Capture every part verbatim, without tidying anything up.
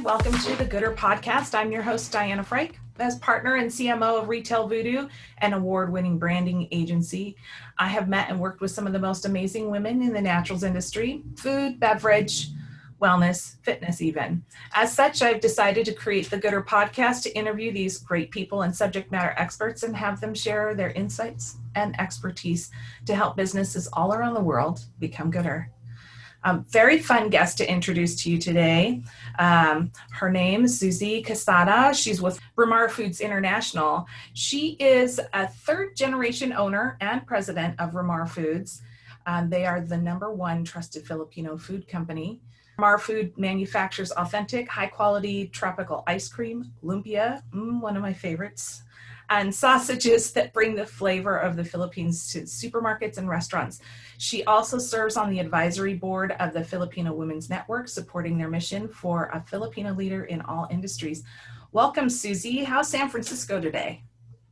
Welcome to the Gooder Podcast. I'm your host, Diana Frike. As partner and C M O of Retail Voodoo, an award-winning branding agency, I have met and worked with some of the most amazing women in the naturals industry, food, beverage, wellness, fitness even. As such, I've decided to create the Gooder Podcast to interview these great people and subject matter experts and have them share their insights and expertise to help businesses all around the world become gooder. Um, very fun guest to introduce to you today. Um, her name is Suzy Quesada. She's with Ramar Foods International. She is a third generation owner and president of Ramar Foods. Um, they are the number one trusted Filipino food company. Ramar Food manufactures authentic, high quality tropical ice cream, lumpia, mm, one of my favorites, and sausages that bring the flavor of the Philippines to supermarkets and restaurants. She also serves on the advisory board of the Filipino Women's Network, supporting their mission for a Filipino leader in all industries. Welcome, Suzy. How's San Francisco today?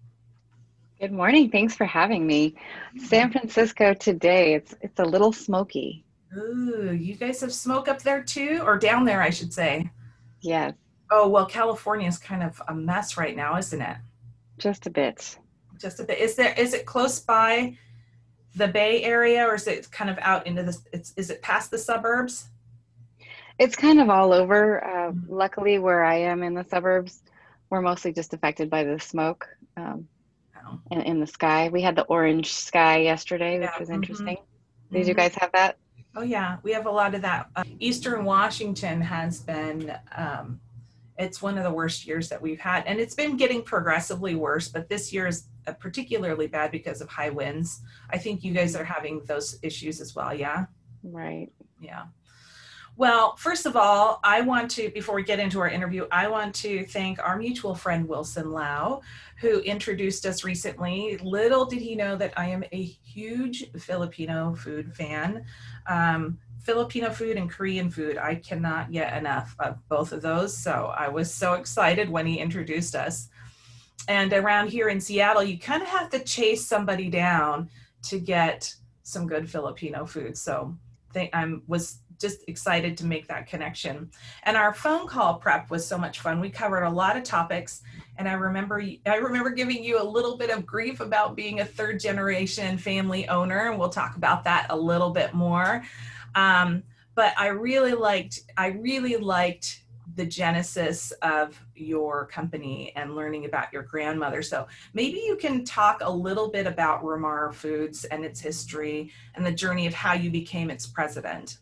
Good morning. Thanks for having me. San Francisco today, it's it's a little smoky. Ooh, you guys have smoke up there too? Or down there, I should say. Yes. Oh, well, California is kind of a mess right now, isn't it? Just a bit. Just a bit. Is there? Is it close by the Bay Area, or is it kind of out into the? It's is it past the suburbs? It's kind of all over. Uh, luckily, where I am in the suburbs, we're mostly just affected by the smoke um, Oh. in, in the sky. We had the orange sky yesterday, which Yeah. was Mhm. interesting. Did Mhm. you guys have that? Oh yeah, we have a lot of that. Uh, Eastern Washington has been. Um, it's one of the worst years that we've had, and it's been getting progressively worse. But this year is uh, particularly bad because of high winds. I think you guys are having those issues as well. Yeah. Right. Yeah. Well, first of all, I want to, before we get into our interview, I want to thank our mutual friend, Wilson Lau, who introduced us recently. Little did he know that I am a huge Filipino food fan. Um, Filipino food and Korean food, I cannot get enough of both of those. So I was so excited when he introduced us. And around here in Seattle, you kind of have to chase somebody down to get some good Filipino food. So I am was just excited to make that connection. And our phone call prep was so much fun. We covered a lot of topics, and I remember I remember giving you a little bit of grief about being a third generation family owner, and we'll talk about that a little bit more. Um, but I really liked I really liked the genesis of your company and learning about your grandmother. So maybe you can talk a little bit about Ramar Foods and its history and the journey of how you became its president.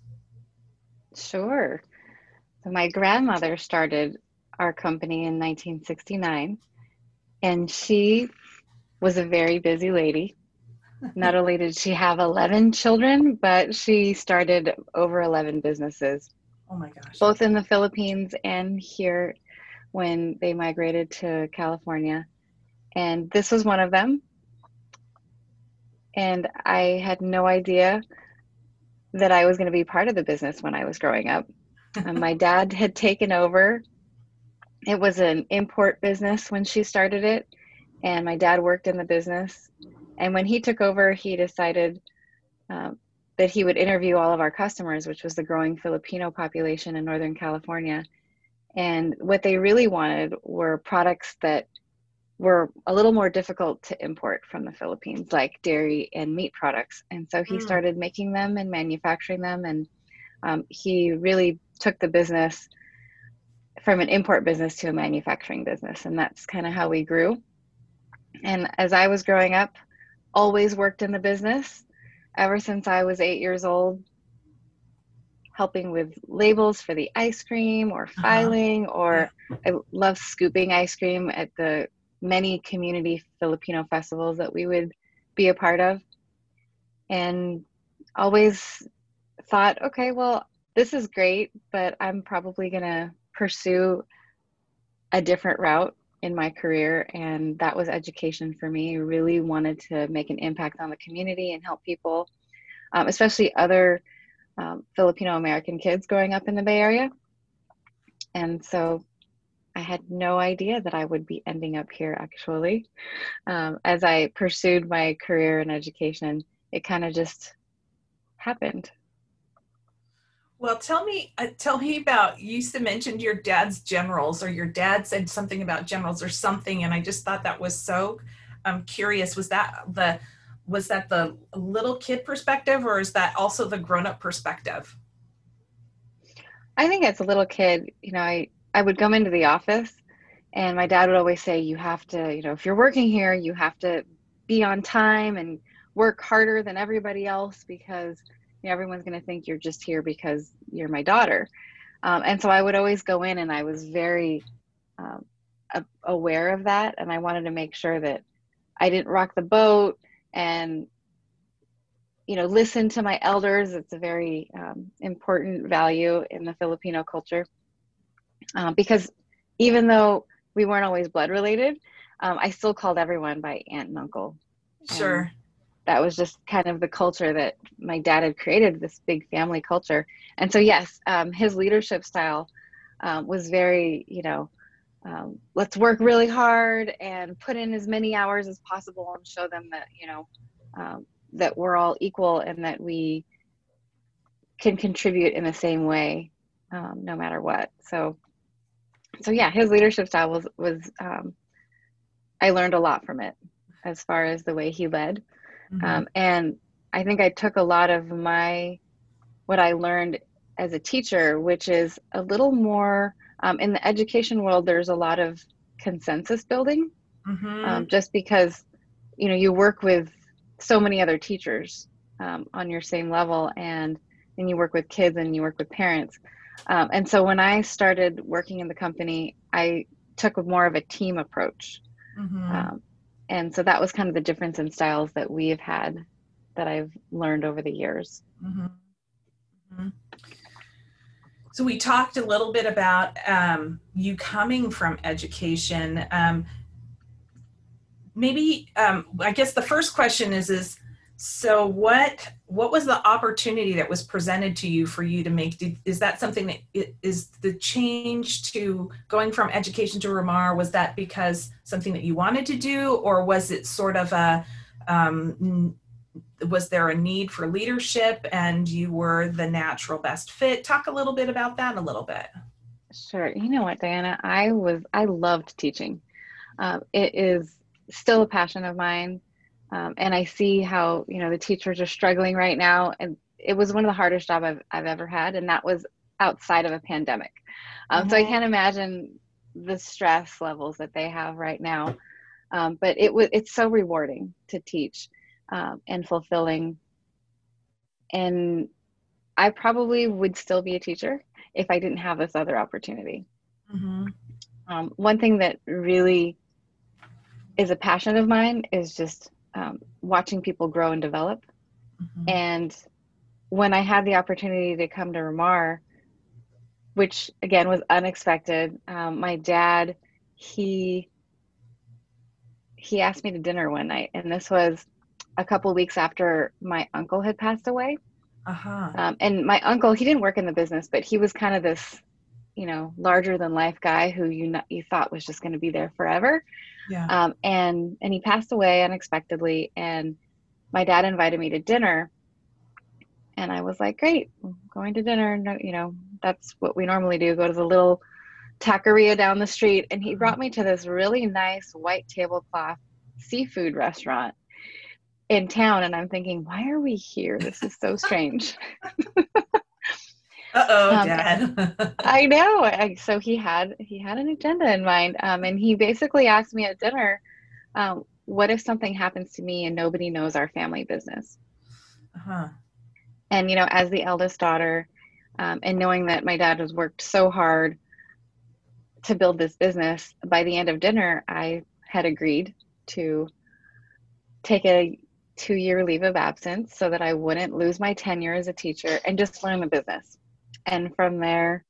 Sure. So my grandmother started our company in nineteen sixty-nine, and she was a very busy lady. Not only did she have eleven children, but she started over eleven businesses, Oh my gosh. both in the Philippines and here when they migrated to California. And this was one of them. And I had no idea that I was going to be part of the business when I was growing up. And my dad had taken over. It was an import business when she started it, and my dad worked in the business. And when he took over, he decided um, that he would interview all of our customers, which was the growing Filipino population in Northern California. And what they really wanted were products that were a little more difficult to import from the Philippines, like dairy and meat products. And so he Mm. started making them and manufacturing them. And um, he really took the business from an import business to a manufacturing business. And that's kind of how we grew. And as I was growing up, always worked in the business ever since I was eight years old, helping with labels for the ice cream or filing, uh-huh. or yeah. I love scooping ice cream at the many community Filipino festivals that we would be a part of. And always thought, okay, well, this is great, but I'm probably going to pursue a different route in my career. And that was education for me. I really wanted to make an impact on the community and help people, um, especially other um, Filipino American kids growing up in the Bay Area. And so I had no idea that I would be ending up here, actually. Um, as I pursued my career in education, it kind of just happened. Well, tell me, uh, tell me about, you used to mention your dad's generals, or your dad said something about generals or something. And I just thought that was so um, curious. Was that the, was that the little kid perspective, or is that also the grown up perspective? I think as a little kid, you know, I, I would come into the office and my dad would always say, you have to, you know, if you're working here, you have to be on time and work harder than everybody else because you know, everyone's going to think you're just here because you're my daughter. Um, and so I would always go in and I was very um, a- aware of that. And I wanted to make sure that I didn't rock the boat and, you know, listen to my elders. It's a very um, important value in the Filipino culture um, because even though we weren't always blood related, um, I still called everyone by aunt and uncle. And Sure. that was just kind of the culture that my dad had created, this big family culture. And so, yes, um, his leadership style um, was very, you know, um, let's work really hard and put in as many hours as possible and show them that, you know, um, that we're all equal and that we can contribute in the same way, um, no matter what. So, so yeah, his leadership style was, was, um, I learned a lot from it as far as the way he led. Mm-hmm. Um, and I think I took a lot of my, what I learned as a teacher, which is a little more um, in the education world, there's a lot of consensus building Mm-hmm. um, just because, you know, you work with so many other teachers um, on your same level and then you work with kids and you work with parents. Um, and so when I started working in the company, I took more of a team approach. Mm-hmm. Um, and so that was kind of the difference in styles that we have had that I've learned over the years. Mm-hmm. Mm-hmm. So we talked a little bit about um, you coming from education. Um, maybe um, I guess the first question is is so what what was the opportunity that was presented to you for you to make? Did, is that something that is the change to going from education to Ramar? Was that because something that you wanted to do, or was it sort of a um, was there a need for leadership and you were the natural best fit? Talk a little bit about that a little bit. Sure. You know what, Diana? I was, I loved teaching. Um, it is still a passion of mine. Um, and I see how, you know, the teachers are struggling right now. And it was one of the hardest jobs I've, I've ever had. And that was outside of a pandemic. Um, so I Mm-hmm. can't imagine the stress levels that they have right now. Um, but it was, it's so rewarding to teach um, and fulfilling. And I probably would still be a teacher if I didn't have this other opportunity. Mm-hmm. Um, one thing that really is a passion of mine is just um, watching people grow and develop. Mm-hmm. And when I had the opportunity to come to Ramar, which again was unexpected, um, my dad, he he asked me to dinner one night, and this was a couple weeks after my uncle had passed away. Uh-huh. Um, and my uncle, he didn't work in the business, but he was kind of this, you know, larger than life guy who you know, you thought was just going to be there forever. Yeah. Um, and and he passed away unexpectedly, and my dad invited me to dinner, and I was like, great, I'm going to dinner. No, you know, that's what we normally do. Go to the little taqueria down the street, and he brought me to this really nice white tablecloth seafood restaurant in town, and I'm thinking, why are we here? This is so strange. Uh-oh, um, Dad. I know. I, so he had he had an agenda in mind, um, and he basically asked me at dinner, um, "What if something happens to me and nobody knows our family business?" Uh-huh. And you know, as the eldest daughter, um, and knowing that my dad has worked so hard to build this business, by the end of dinner, I had agreed to take a two-year leave of absence so that I wouldn't lose my tenure as a teacher and just learn the business. And from there,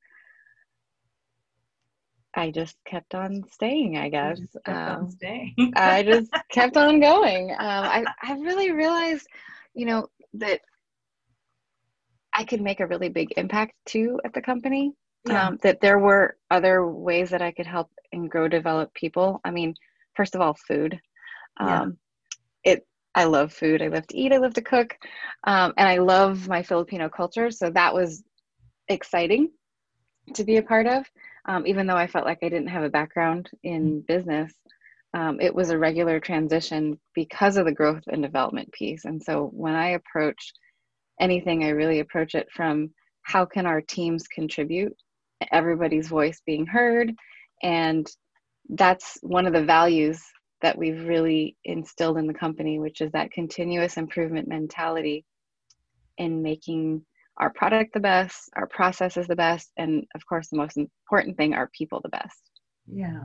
I just kept on staying, I You guess. just kept on Um, staying. I just kept on going. Um, I, I really realized, you know, that I could make a really big impact too at the company. Yeah. Um, that there were other ways that I could help and grow, develop people. I mean, first of all, food. Yeah. Um, it. I love food. I love to eat. I love to cook, um, and I love my Filipino culture. So that was exciting to be a part of. Um, even though I felt like I didn't have a background in business, um, it was a regular transition because of the growth and development piece. And so when I approach anything, I really approach it from how can our teams contribute, everybody's voice being heard. And that's one of the values that we've really instilled in the company, which is that continuous improvement mentality in making our product the best, our processes the best, and of course, the most important thing, our people the best. Yeah.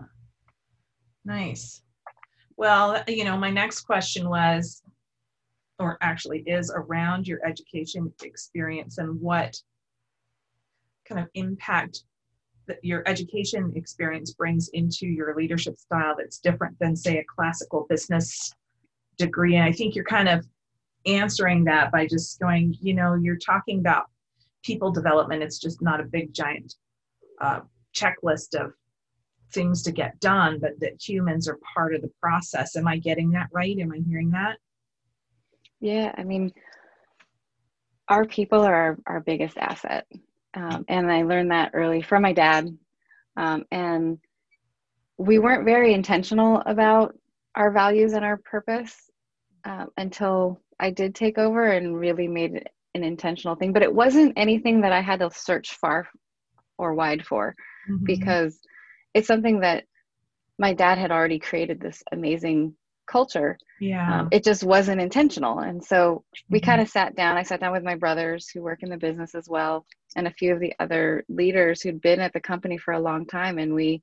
Nice. Well, you know, my next question was, or actually is, around your education experience and what kind of impact that your education experience brings into your leadership style that's different than, say, a classical business degree. And I think you're kind of answering that by just going, you know, you're talking about people development. It's just not a big giant uh, checklist of things to get done, but that humans are part of the process. Am I getting that right? Am I hearing that? Yeah, I mean, our people are our, our biggest asset. Um, and I learned that early from my dad. Um, and we weren't very intentional about our values and our purpose um, until I did take over and really made it an intentional thing. But it wasn't anything that I had to search far or wide for, mm-hmm. because it's something that my dad had already created this amazing culture. Yeah. Um, it just wasn't intentional. And so we mm-hmm. kind of sat down. I sat down with my brothers who work in the business as well, and a few of the other leaders who'd been at the company for a long time. And we,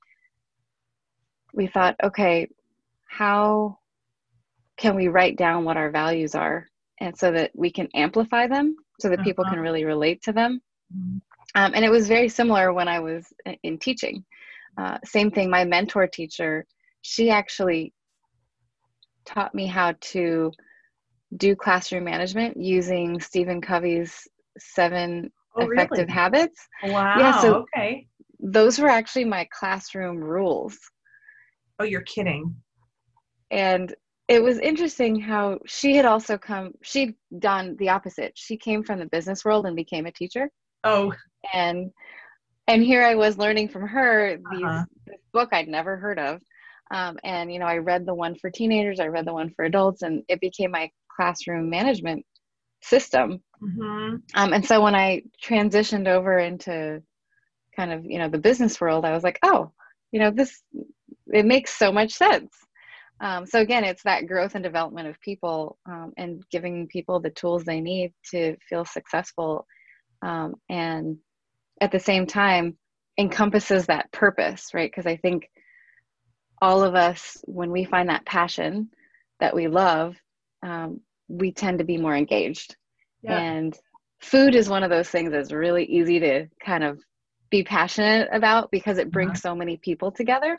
we thought, okay, how can we write down what our values are? And so that we can amplify them so that uh-huh. people can really relate to them. Mm-hmm. Um, and it was very similar when I was in teaching. Uh, same thing, my mentor teacher, she actually taught me how to do classroom management using Stephen Covey's seven oh, effective really? habits. Wow. Yeah, so okay. Those were actually my classroom rules. Oh, you're kidding. And it was interesting how she had also come, she'd done the opposite. She came from the business world and became a teacher. Oh. And and here I was learning from her these uh-huh. this book I'd never heard of. Um, and, you know, I read the one for teenagers, I read the one for adults, and it became my classroom management system. Mm-hmm. Um, and so when I transitioned over into kind of, you know, the business world, I was like, oh, you know, this, it makes so much sense. Um, so again, it's that growth and development of people um, and giving people the tools they need to feel successful. Um, and at the same time, encompasses that purpose, right? Because I think all of us, when we find that passion that we love, um, we tend to be more engaged. Yeah. And food is one of those things that's really easy to kind of be passionate about because it brings uh-huh. so many people together.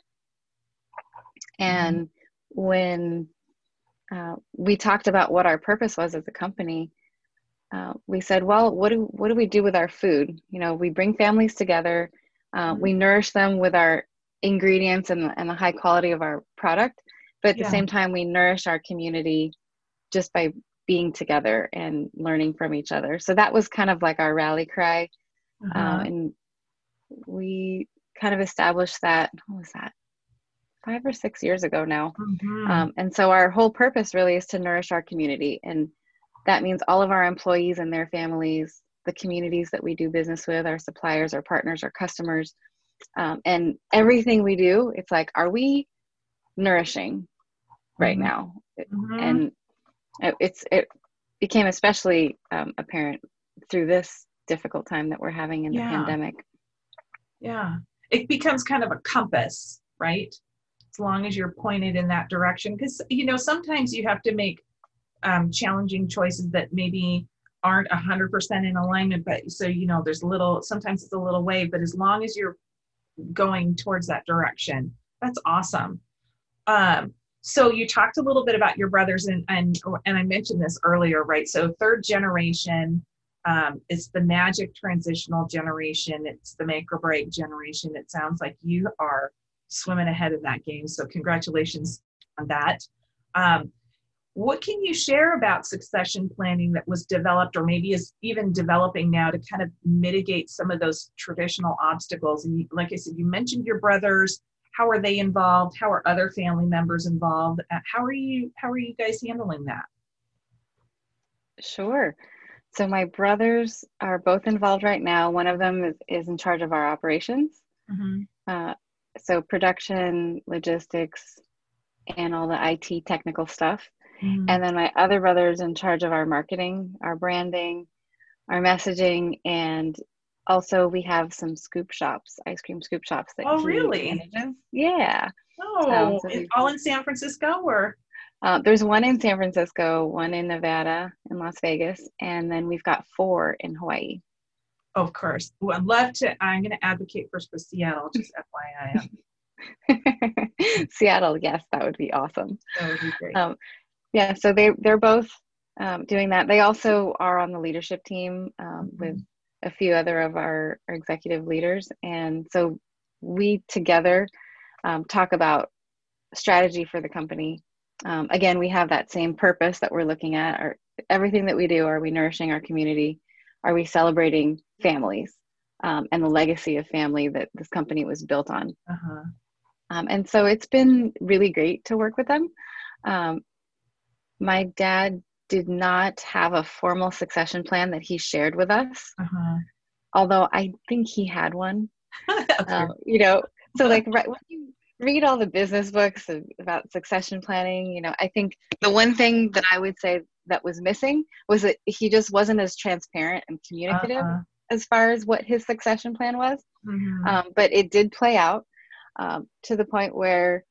And mm-hmm. when uh, we talked about what our purpose was as a company, uh, we said, well, what do what do we do with our food? You know, we bring families together, uh, mm-hmm. we nourish them with our ingredients and the, and the high quality of our product, but at yeah. the same time, we nourish our community just by being together and learning from each other. So that was kind of like our rally cry, uh-huh. um, and we kind of established that. What was that? Five or six years ago now. Mm-hmm. Um, and so our whole purpose really is to nourish our community. And that means all of our employees and their families, the communities that we do business with, our suppliers, our partners, our customers, um, and everything we do, it's like, are we nourishing right mm-hmm. now? Mm-hmm. And it, it's, it became especially um, apparent through this difficult time that we're having in the yeah. pandemic. Yeah. It becomes kind of a compass, right? As long as you're pointed in that direction. Because, you know, sometimes you have to make um, challenging choices that maybe aren't one hundred percent in alignment. But so, you know, there's a little, sometimes it's a little wave, but as long as you're going towards that direction, that's awesome. Um, so you talked a little bit about your brothers and, and, and I mentioned this earlier, right? So third generation, um, it's the magic transitional generation. It's the make or break generation. It sounds like you are swimming ahead of that game. So congratulations on that. Um, What can you share about succession planning that was developed or maybe is even developing now to kind of mitigate some of those traditional obstacles? And you, like I said, you mentioned your brothers. How are they involved? How are other family members involved? Uh, How are you, how are you guys handling that? Sure. So my brothers are both involved right now. One of them is, is in charge of our operations. Mm-hmm. Uh, so production, logistics, and all the I T technical stuff. Mm-hmm. And then my other brother is in charge of our marketing, our branding, our messaging, and also we have some scoop shops, ice cream scoop shops that Oh, he really? manages. Yeah. So, Oh, so it, we, all in San Francisco or? uh, there's one in San Francisco, one in Nevada, and Las Vegas, and then we've got four in Hawaii. Of course. Well, I'd love to. I'm going to advocate for, for Seattle, just F Y I. Seattle, yes, that would be awesome. That would be great. Um, yeah, so they they're both um, doing that. They also are on the leadership team um, Mm-hmm. with a few other of our, our executive leaders, and so we together um, talk about strategy for the company. Um, again, we have that same purpose that we're looking at. Or everything that we do, are we nourishing our community? Are we celebrating families um, and the legacy of family that this company was built on? Uh-huh. Um, and so it's been really great to work with them. Um, my dad did not have a formal succession plan that he shared with us, Uh-huh. although I think he had one. Okay. Um, you know, so like right when you read all the business books of, about succession planning, you know, I think the one thing that I would say that was missing was that he just wasn't as transparent and communicative Uh-huh. as far as what his succession plan was. Mm-hmm. Um, but it did play out um, to the point where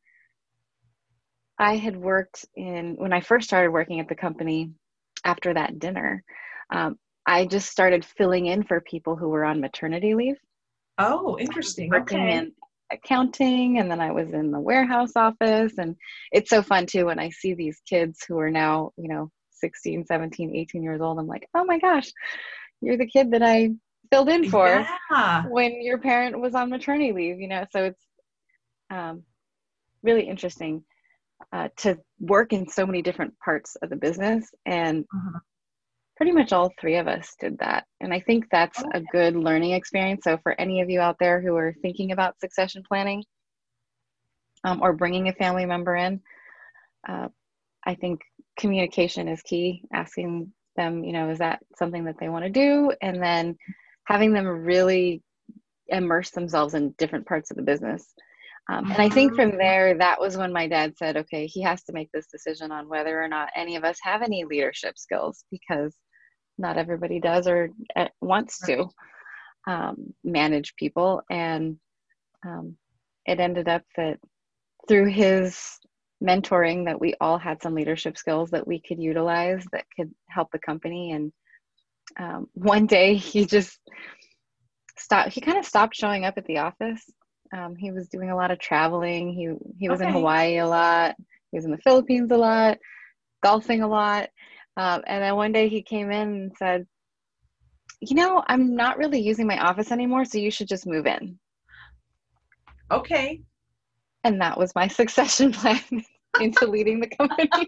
I had worked in, when I first started working at the company after that dinner, um, I just started filling in for people who were on maternity leave. Oh, I was interesting. working Okay. in accounting, and then I was in the warehouse office. And it's so fun too when I see these kids who are now, you know, sixteen, seventeen, eighteen years old. I'm like, oh my gosh, you're the kid that I filled in for Yeah. when your parent was on maternity leave, you know? So it's um, really interesting uh, to work in so many different parts of the business. And Uh-huh. pretty much all three of us did that. And I think that's a Okay. good learning experience. So for any of you out there who are thinking about succession planning um, or bringing a family member in, uh, I think communication is key. Asking them, you know, is that something that they want to do? And then having them really immerse themselves in different parts of the business. Um, and I think from Mhm. there, that was when my dad said, okay, he has to make this decision on whether or not any of us have any leadership skills, because not everybody does or uh, wants to Right. um, manage people. And um, it ended up that through his mentoring that we all had some leadership skills that we could utilize that could help the company. And um, one day he just stopped, he kind of stopped showing up at the office. Um, he was doing a lot of traveling. He, he was in Okay. Hawaii a lot. He was in the Philippines a lot, golfing a lot. Um, and then one day he came in and said, you know, I'm not really using my office anymore, so you should just move in. Okay. And that was my succession plan into leading the company.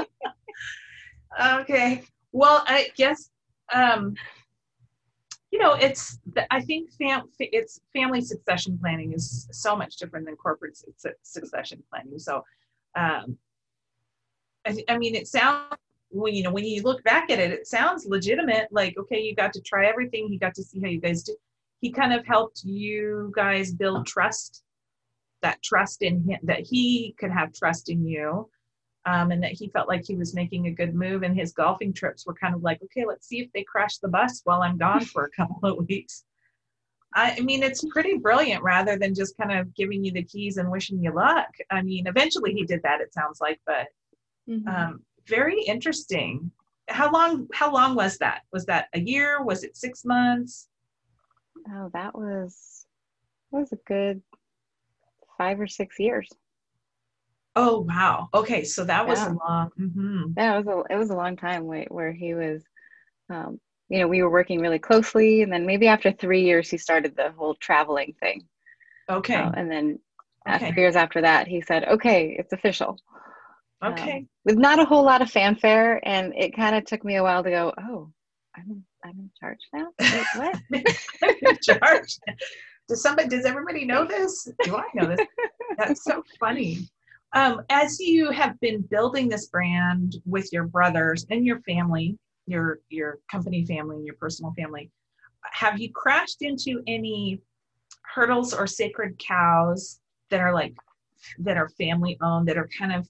Okay. Well, I guess, um, you know, it's, I think fam- it's family succession planning is so much different than corporate su- succession planning. So, um, I, I mean, it sounds, when, you know, when you look back at it, it sounds legitimate. Like, okay, you got to try everything. You got to see how you guys do. He kind of helped you guys build trust, that trust in him, that he could have trust in you. Um, and that he felt like he was making a good move. And his golfing trips were kind of like, okay, let's see if they crash the bus while I'm gone for a couple of weeks. I, I mean, it's pretty brilliant rather than just kind of giving you the keys and wishing you luck. I mean, eventually he did that, it sounds like, but Mm-hmm. um, very interesting. How long, how long was that? Was that a year? Was it six months? Oh, that was that was a good five or six years. Oh, wow. Okay. So that was a Yeah, long, mm-hmm. yeah, it was a it was a long time where where he was, um, you know, we were working really closely, and then maybe after three years, he started the whole traveling thing, uh, Okay. and then uh, Okay. three years after that, he said, "Okay, it's official." um, Okay. with not a whole lot of fanfare. And it kind of took me a while to go, oh, I'm in, I'm in charge now. Wait, what? I'm in charge. Does somebody, does everybody know this? Do I know this? That's so funny. Um, as you have been building this brand with your brothers and your family, your your company family and your personal family, have you crashed into any hurdles or sacred cows that are like that are family owned, that are kind of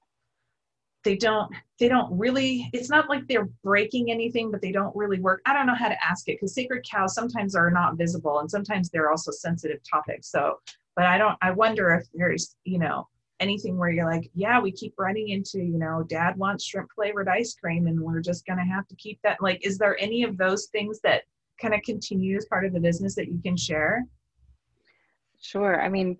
they don't they don't really, it's not like they're breaking anything, but they don't really work. I don't know how to ask it, because sacred cows sometimes are not visible and sometimes they're also sensitive topics. So, but I don't, I wonder if there's, you know, anything where you're like, yeah, we keep running into, you know, dad wants shrimp flavored ice cream and we're just going to have to keep that. Like, is there any of those things that kind of continue as part of the business that you can share? Sure. I mean,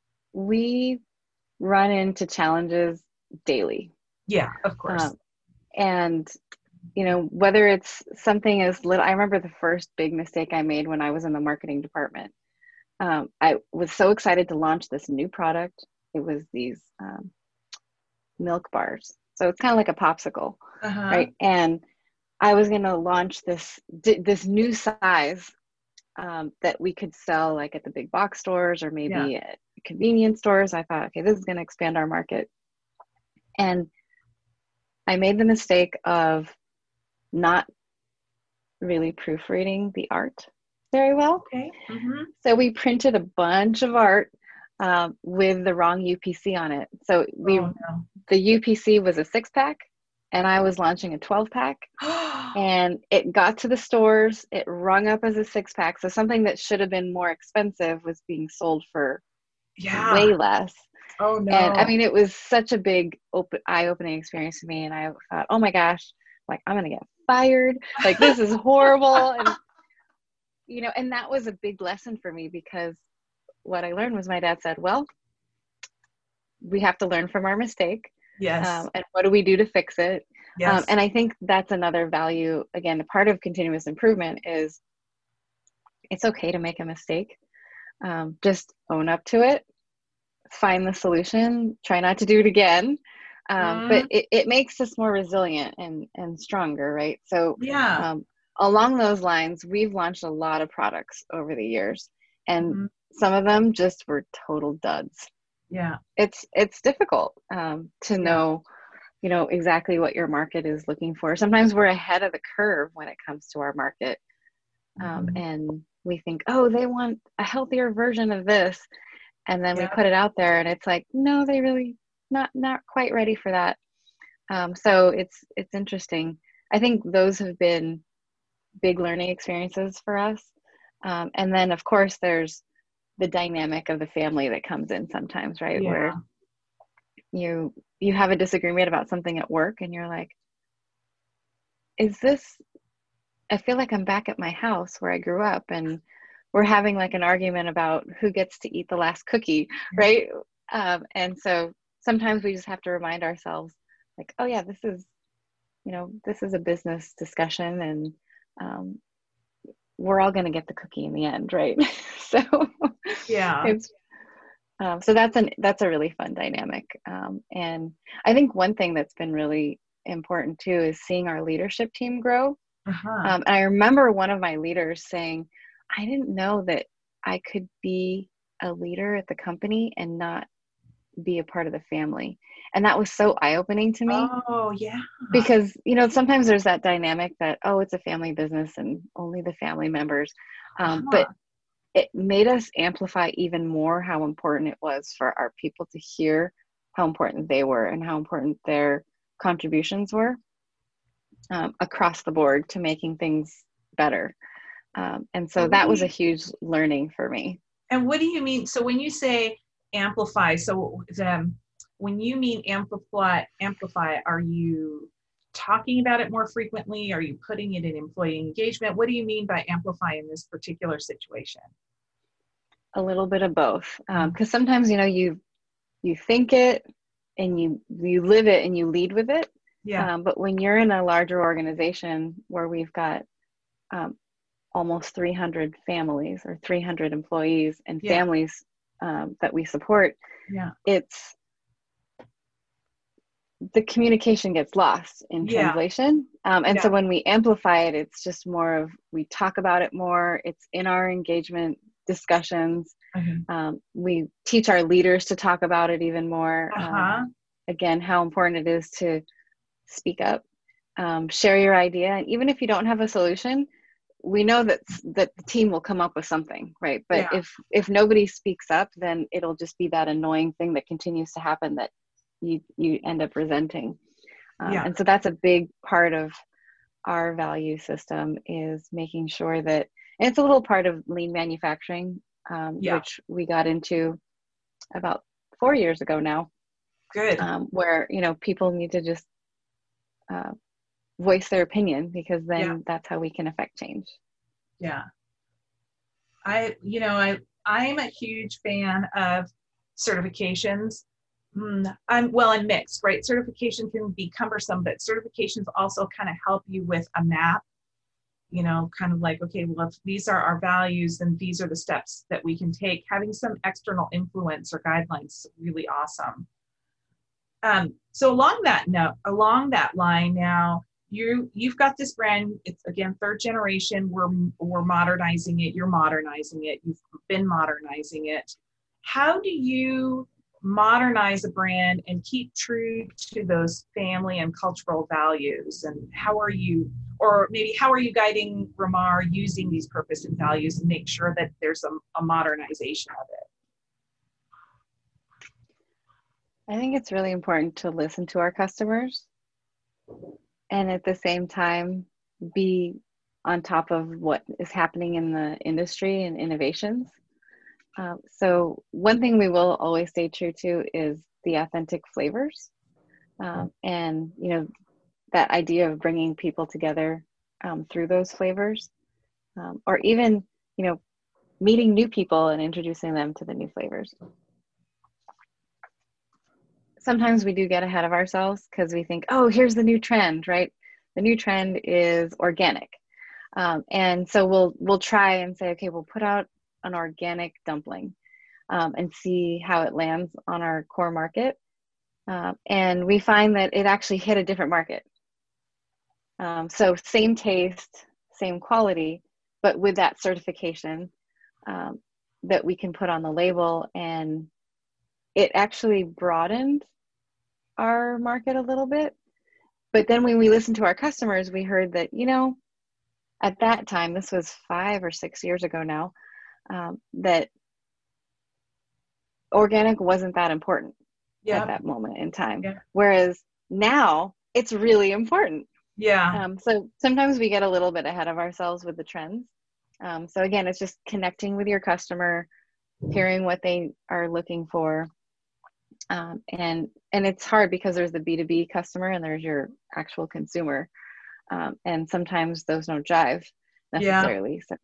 we run into challenges daily. Yeah, of course. Um, and, you know, whether it's something as little, I remember the first big mistake I made when I was in the marketing department. Um, I was so excited to launch this new product. It was these um, milk bars. So it's kind of like a popsicle, Uh-huh. right? And I was going to launch this, this new size um, that we could sell like at the big box stores or maybe Yeah. at convenience stores. I thought, okay, this is going to expand our market. And I made the mistake of not really proofreading the art very well. Okay. Mm-hmm. So we printed a bunch of art um, with the wrong U P C on it. So we, Oh, no. the U P C was a six pack and I was launching a twelve pack and it got to the stores. It rung up as a six pack. So something that should have been more expensive was being sold for Yeah. way less. Oh, no. And I mean, it was such a big open, eye-opening experience to me. And I thought, oh my gosh, like I'm going to get fired. Like this is horrible. And, you know, and that was a big lesson for me because what I learned was my dad said, well, we have to learn from our mistake. Yes. Um, and what do we do to fix it? Yes. Um, and I think that's another value. Again, a part of continuous improvement is it's okay to make a mistake. Um, just own up to it, find the solution, try not to do it again. Um, mm. But it, it makes us more resilient and, and stronger, right? So yeah. um, along those lines, we've launched a lot of products over the years, and mm-hmm. some of them just were total duds. Yeah. It's it's difficult um, to know, you know, exactly what your market is looking for. Sometimes we're ahead of the curve when it comes to our market. Um, mm-hmm. And we think, oh, they want a healthier version of this. And then yeah. we put it out there and it's like, no, they really not not quite ready for that. Um, so it's it's interesting. I think those have been big learning experiences for us. Um, and then of course there's the dynamic of the family that comes in sometimes, right? Yeah. Where you you have a disagreement about something at work and you're like, is this, I feel like I'm back at my house where I grew up and we're having like an argument about who gets to eat the last cookie, right? Um, and so sometimes we just have to remind ourselves like, oh yeah, this is, you know, this is a business discussion and um, we're all going to get the cookie in the end, right? So yeah, it's um, so that's an that's a really fun dynamic. Um, and I think one thing that's been really important too is seeing our leadership team grow. uh-huh. Um, and I remember one of my leaders saying, I didn't know that I could be a leader at the company and not be a part of the family. And that was so eye-opening to me. Oh, yeah. Because, you know, sometimes there's that dynamic that, oh, it's a family business and only the family members. Um, uh-huh. But it made us amplify even more how important it was for our people to hear how important they were and how important their contributions were um, across the board to making things better. Um, and so that was a huge learning for me. And what do you mean? So when you say amplify, so the, when you mean amplify, amplify, are you talking about it more frequently? Are you putting it in employee engagement? What do you mean by amplify in this particular situation? A little bit of both. Um, because sometimes, you know, you you think it and you you live it and you lead with it. Yeah. Um, but when you're in a larger organization where we've got um, almost three hundred families or three hundred employees and yeah. families um, that we support, yeah. it's the communication gets lost in Yeah. translation. Um, and so Yeah. when we amplify it, it's just more of, we talk about it more. It's in our engagement discussions. Mhm. Um, we teach our leaders to talk about it even more. Um, Uh-huh. again, how important it is to speak up, um, share your idea. And even if you don't have a solution, we know that that the team will come up with something, right? But Yeah. if if nobody speaks up, then it'll just be that annoying thing that continues to happen that you you end up resenting. Um, Yeah. and so that's a big part of our value system, is making sure that, and it's a little part of lean manufacturing, um, Yeah. which we got into about four years ago now, Good. um, where, you know, people need to just uh, voice their opinion, because Yeah. then that's how we can affect change. Yeah. I, you know, I, I'm a huge fan of certifications. Mm, I'm well, I'm mixed, right? Certification can be cumbersome, but certifications also kind of help you with a map, you know, kind of like, okay, well, if these are our values, then these are the steps that we can take. Having some external influence or guidelines is really awesome. Um, so along that note, along that line now, you you've got this brand. It's again third generation. We're we're modernizing it. You're modernizing it. You've been modernizing it. How do you modernize a brand and keep true to those family and cultural values? And how are you, or maybe how are you guiding Ramar using these purpose and values and make sure that there's a, a modernization of it? I think it's really important to listen to our customers, and at the same time be on top of what is happening in the industry and innovations. Um, so one thing we will always stay true to is the authentic flavors, um, and you know, that idea of bringing people together um, through those flavors, um, or even, you know, meeting new people and introducing them to the new flavors. Sometimes we do get ahead of ourselves because we think, oh, here's the new trend, right? The new trend is organic. Um, and so we'll we'll try and say, okay, we'll put out an organic dumpling, um, and see how it lands on our core market. Uh, and we find that it actually hit a different market. Um, so same taste, same quality, but with that certification um, that we can put on the label, and it actually broadened our market a little bit. But then when we listened to our customers, we heard that, you know, at that time, this was five or six years ago now, um, that organic wasn't that important at Yeah. that moment in time. Yeah. Whereas now it's really important. Yeah. Um, so sometimes we get a little bit ahead of ourselves with the trends. Um, so again, it's just connecting with your customer, hearing what they are looking for. Um, and and it's hard because there's the B two B customer and there's your actual consumer. Um, and sometimes those don't jive Yeah. necessarily. So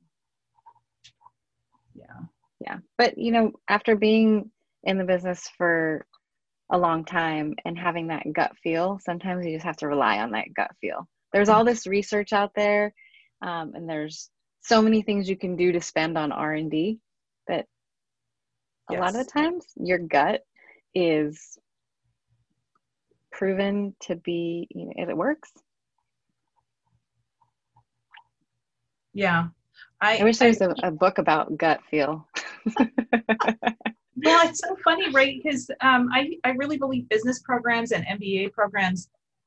Yeah. yeah, but you know, after being in the business for a long time and having that gut feel, sometimes you just have to rely on that gut feel. There's all this research out there, um, and there's so many things you can do to spend on R and D that a lot of Yes. the times your gut is proven to be, you know, if it works. Yeah. I I, wish there I was a, a book about gut feel. Well, it's so funny, right? Because um, I, I really believe business programs and M B A programs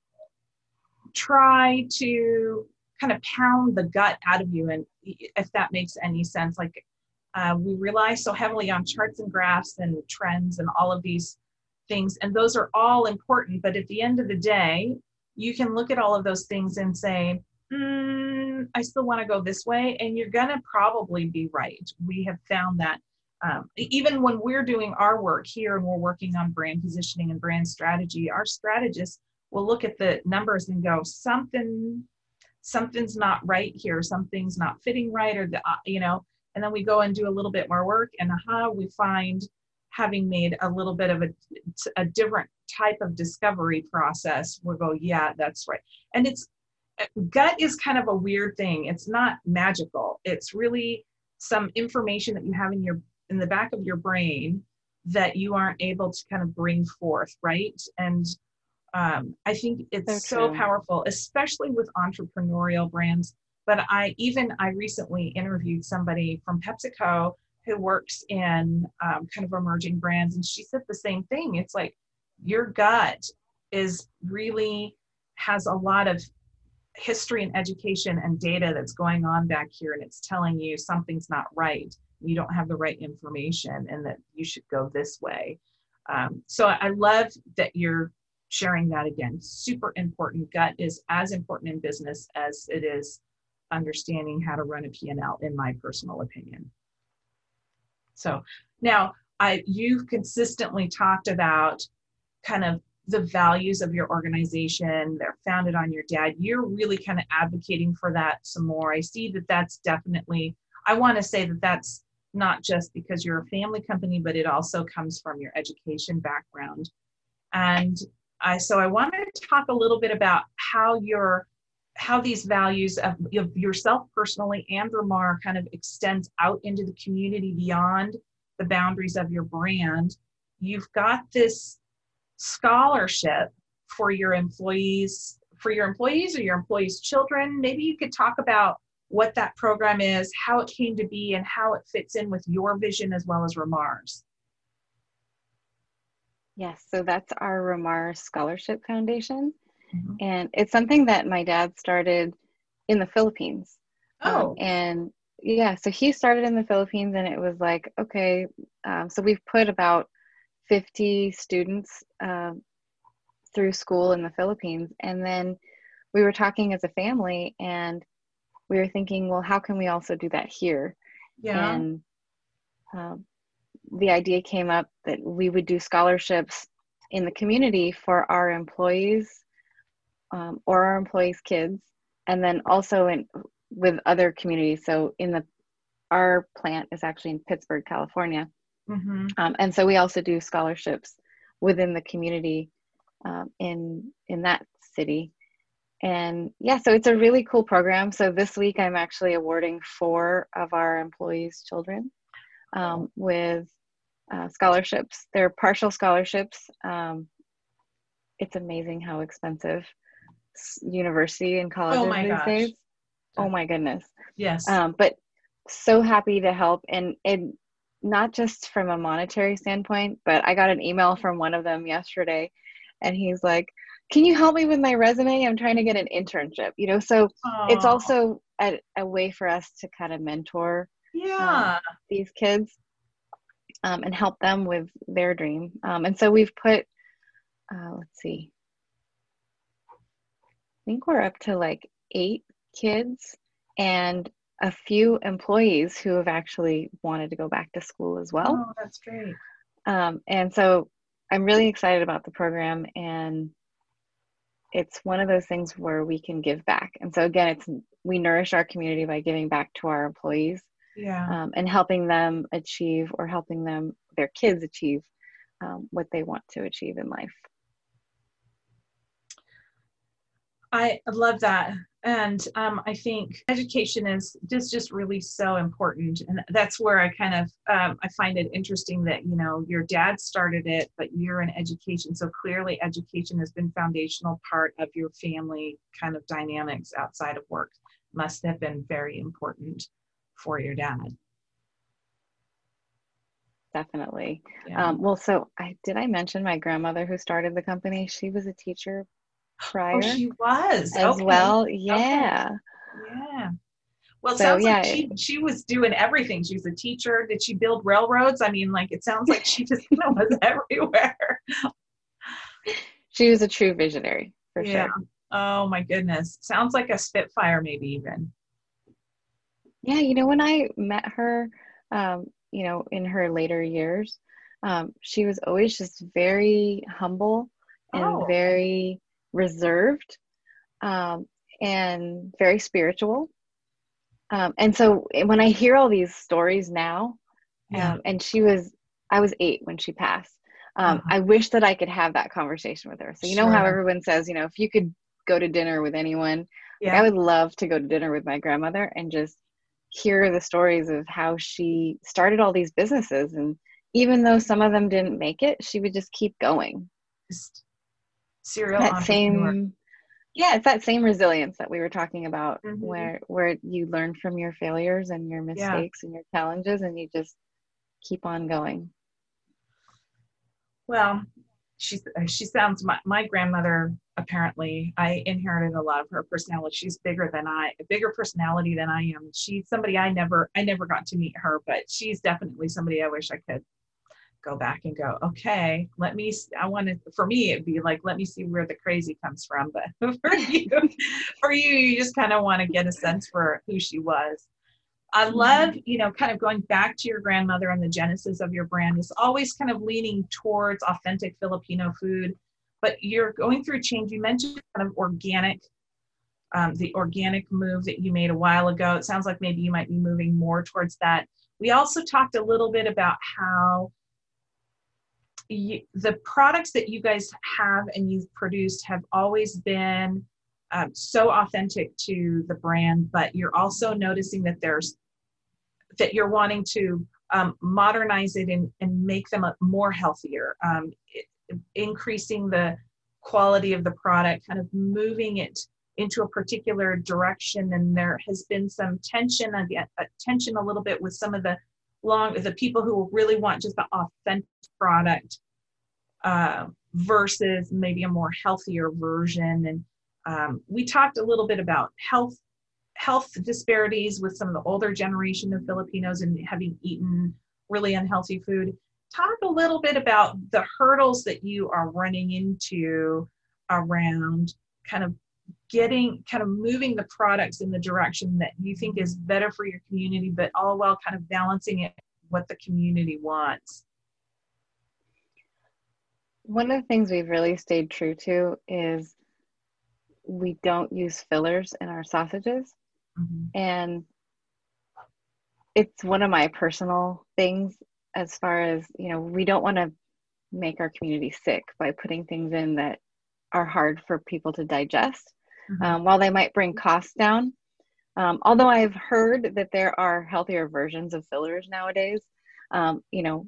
try to kind of pound the gut out of you. And if that makes any sense, like uh, we rely so heavily on charts and graphs and trends and all of these things. And those are all important. But at the end of the day, you can look at all of those things and say, mm, I still want to go this way. And you're going to probably be right. We have found that. Um, even when we're doing our work here and we're working on brand positioning and brand strategy, our strategists will look at the numbers and go, something, something's not right here, something's not fitting right, or the, uh, you know, and then we go and do a little bit more work, and aha, we find, having made a little bit of a, a different type of discovery process, we'll go, yeah, that's right. And it's, gut is kind of a weird thing. It's not magical. It's really some information that you have in your in the back of your brain that you aren't able to kind of bring forth, right? And Um, I think So it's so true. powerful, especially with entrepreneurial brands. But I even I recently interviewed somebody from PepsiCo who works in um, kind of emerging brands, and she said the same thing. It's like your gut is really has a lot of history and education and data that's going on back here, and it's telling you something's not right. You don't have the right information, and that you should go this way. Um, so I love that you're sharing that again. Super important. Gut is as important in business as it is understanding how to run a P and L, in my personal opinion. So now I, you've consistently talked about kind of the values of your organization. They're founded on your dad. You're really kind of advocating for that some more. I see that that's definitely, I want to say that that's not just because you're a family company, but it also comes from your education background. And I, so I want to talk a little bit about how your, how these values of, of yourself personally and Ramar kind of extends out into the community beyond the boundaries of your brand. You've got this scholarship for your employees, for your employees or your employees' children. Maybe you could talk about what that program is, how it came to be, and how it fits in with your vision as well as Ramar's. Yes, so that's our Ramar Scholarship Foundation. Mm-hmm. And it's something that my dad started in the Philippines. Oh. Um, and yeah, so he started in the Philippines, and it was like, okay, um, so we've put about fifty students uh, through school in the Philippines. And then we were talking as a family, and we were thinking, well, how can we also do that here? Yeah. And um, the idea came up that we would do scholarships in the community for our employees um, or our employees' kids, and then also in with other communities. So in the our plant is actually in Pittsburgh, California. Mm-hmm. Um, and so we also do scholarships within the community um, in in that city. And yeah, so it's a really cool program. So this week I'm actually awarding four of our employees' children um, with uh, scholarships. They're partial scholarships. Um, it's amazing how expensive university and colleges Oh my these gosh. days. Oh my goodness. Yes. Um, but so happy to help, and and not just from a monetary standpoint, but I got an email from one of them yesterday, and he's like, can you help me with my resume? I'm trying to get an internship, you know, so Oh. it's also a, a way for us to kind of mentor yeah. um, these kids um, and help them with their dream. Um, and so we've put, uh, let's see, I think we're up to like eight kids and a few employees who have actually wanted to go back to school as well. Oh, that's great. Um, and so I'm really excited about the program, and it's one of those things where we can give back. And so again, it's we nourish our community by giving back to our employees Yeah. um, and helping them achieve, or helping them, their kids achieve um, what they want to achieve in life. I love that. And um, I think education is just, just really so important. And that's where I kind of, um, I find it interesting that, you know, your dad started it, but you're in education. So clearly education has been foundational part of your family kind of dynamics outside of work. Must have been very important for your dad. Definitely. Yeah. Um, well, so I did I mention my grandmother who started the company? She was a teacher prior. Oh, she was as okay. well. Yeah. Okay. Yeah. Well, it So sounds yeah, like she she was doing everything. She was a teacher. Did she build railroads? I mean, like it sounds like she just was everywhere. She was a true visionary for Yeah. sure. Oh my goodness. Sounds like a Spitfire, maybe even. Yeah, you know, when I met her, um, you know, in her later years, um, she was always just very humble and Oh. very reserved um, and very spiritual. Um, and so when I hear all these stories now, Yeah. um, and she was, I was eight when she passed. Um, Uh-huh. I wish that I could have that conversation with her. So, you know how Sure. everyone says, you know, if you could go to dinner with anyone, like Yeah. I would love to go to dinner with my grandmother and just hear the stories of how she started all these businesses. And even though some of them didn't make it, she would just keep going. Just Serial That entrepreneur. same, yeah, it's that same resilience that we were talking about, Hmm. where where you learn from your failures and your Yeah. mistakes and your challenges, and you just keep on going. Well, she she sounds my, my grandmother. Apparently, I inherited a lot of her personality. She's bigger than I, a bigger personality than I am. She's somebody I never I never got to meet her, but she's definitely somebody I wish I could go back and go, okay, let me, I want to, for me, it'd be like, let me see where the crazy comes from. But for you, for you, you just kind of want to get a sense for who she was. I love, you know, kind of going back to your grandmother and the genesis of your brand is always kind of leaning towards authentic Filipino food, but you're going through change. You mentioned kind of organic, um, the organic move that you made a while ago. It sounds like maybe you might be moving more towards that. We also talked a little bit about how you, the products that you guys have and you've produced have always been um, so authentic to the brand, but you're also noticing that there's that you're wanting to um, modernize it and, and make them more healthier, um, it, increasing the quality of the product, kind of moving it into a particular direction. And there has been some tension, again, uh, tension a little bit with some of the long, the people who really want just the authentic product uh, versus maybe a more healthier version. And um, we talked a little bit about health health disparities with some of the older generation of Filipinos and having eaten really unhealthy food. Talk a little bit about the hurdles that you are running into around kind of getting, kind of moving the products in the direction that you think is better for your community, but all while kind of balancing it what the community wants. One of the things we've really stayed true to is we don't use fillers in our sausages. Mm-hmm. And it's one of my personal things as far as, you know, we don't want to make our community sick by putting things in that are hard for people to digest. Mm-hmm. Um, while they might bring costs down, um, although I've heard that there are healthier versions of fillers nowadays, um, you know,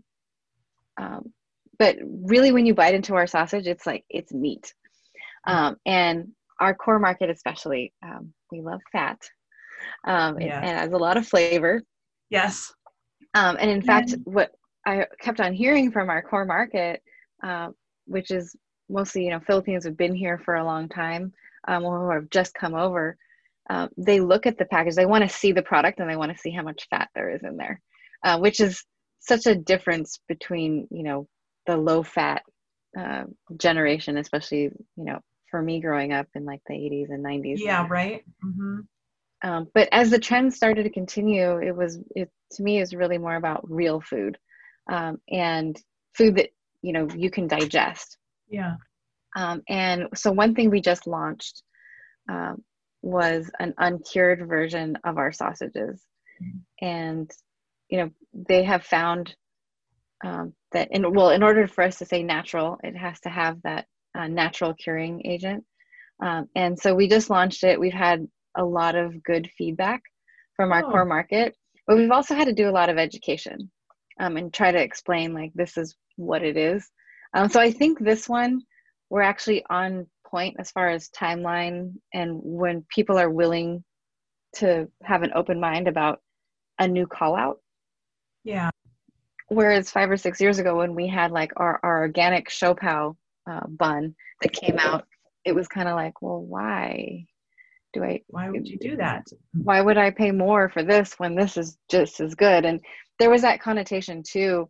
um, but really when you bite into our sausage, it's like, it's meat. Um, and our core market, especially, um, we love fat. Um, yeah. it, it has a lot of flavor. Yes. Um, and in yeah. fact, what I kept on hearing from our core market, uh, which is mostly, you know, Filipinos who've been here for a long time, um, or who have just come over, uh, they look at the package, they want to see the product and they want to see how much fat there is in there, uh, which is such a difference between, you know, the low fat uh, generation, especially, you know, for me growing up in like the eighties and nineties. Yeah, right. Mm-hmm. Um, but as the trend started to continue, it was, it to me is really more about real food, um, and food that, you know, you can digest. Yeah. Um, and so one thing we just launched um, was an uncured version of our sausages. Mm-hmm. And, you know, they have found um, that, in, well, in order for us to say natural, it has to have that uh, natural curing agent. Um, and so we just launched it. We've had a lot of good feedback from our oh. core market, but we've also had to do a lot of education um, and try to explain like, this is what it is. Um, so I think this one, we're actually on point as far as timeline and when people are willing to have an open mind about a new call out. Yeah. Whereas five or six years ago when we had like our, our organic Siopao uh, bun that came out, it was kind of like, well, why do I, why would you do that? Why would I pay more for this when this is just as good? And there was that connotation too,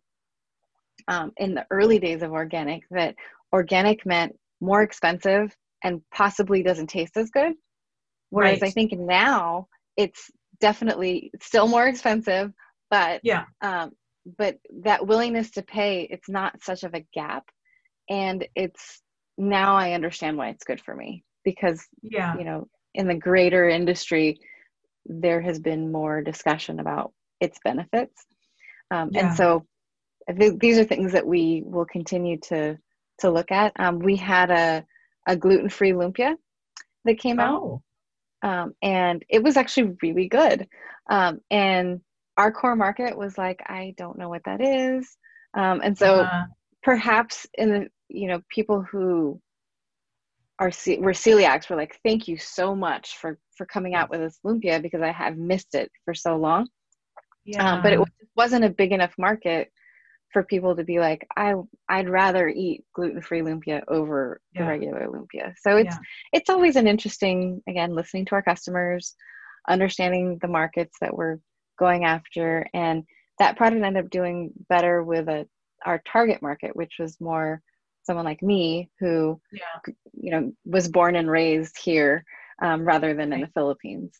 um, in the early days of organic, that organic meant more expensive and possibly doesn't taste as good. Whereas right. I think now it's definitely still more expensive, but yeah. Um, but that willingness to pay, it's not such of a gap. And it's, now I understand why it's good for me, because, yeah. you know, in the greater industry, there has been more discussion about its benefits. Um, yeah. And so I think these are things that we will continue to, to look at. Um, we had a, a gluten-free lumpia that came oh. out, um, and it was actually really good. Um, and our core market was like, I don't know what that is. Um, and so uh-huh. perhaps in the, you know, people who our ce- we're celiacs. We're like, thank you so much for for coming Yes. out with this lumpia because I have missed it for so long. Um, but it Yeah. was, wasn't a big enough market for people to be like, I I'd rather eat gluten-free lumpia over the Yeah. regular lumpia. So it's Yeah. it's always an interesting, again, listening to our customers, understanding the markets that we're going after, and that product ended up doing better with a our target market, which was more someone like me who, Yeah. you know, was born and raised here, um, rather than in Right. the Philippines.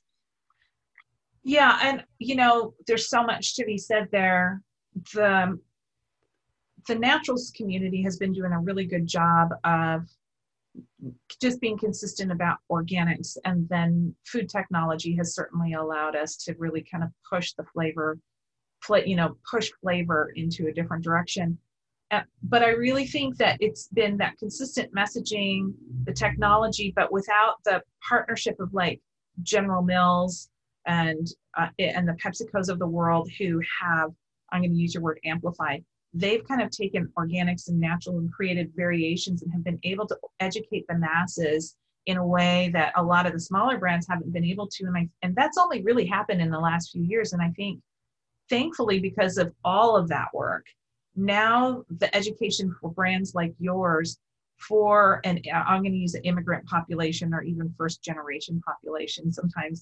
Yeah. And, you know, there's so much to be said there. The, the naturals community has been doing a really good job of just being consistent about organics. And then food technology has certainly allowed us to really kind of push the flavor, you know, push flavor into a different direction. Uh, but I really think that it's been that consistent messaging, the technology, but without the partnership of like General Mills and uh, and the PepsiCos of the world who have, I'm going to use your word, amplified. They've kind of taken organics and natural and created variations and have been able to educate the masses in a way that a lot of the smaller brands haven't been able to. And I, and that's only really happened in the last few years. And I think, thankfully, because of all of that work, now the education for brands like yours for, and I'm going to use an immigrant population or even first generation population, sometimes